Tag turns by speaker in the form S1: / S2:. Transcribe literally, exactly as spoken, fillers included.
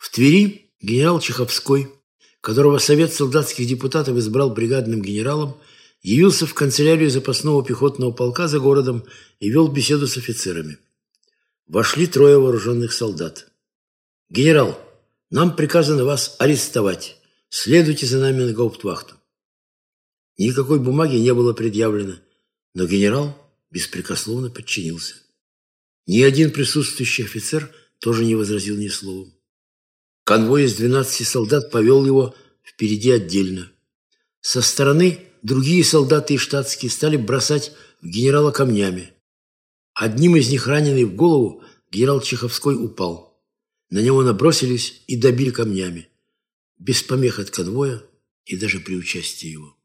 S1: В Твери генерал Чеховской, которого Совет солдатских депутатов избрал бригадным генералом, явился в канцелярию запасного пехотного полка за городом и вел беседу с офицерами. Вошли трое вооруженных солдат. «Генерал, нам приказано вас арестовать. Следуйте за нами на гауптвахту». Никакой бумаги не было предъявлено, но генерал беспрекословно подчинился. Ни один присутствующий офицер тоже не возразил ни словом. Конвой из двенадцати солдат повел его впереди отдельно. Со стороны другие солдаты и штатские стали бросать в генерала камнями. Одним из них, раненый в голову, генерал Чеховской упал. На него набросились и добили камнями, без помех от конвоя и даже при участии его.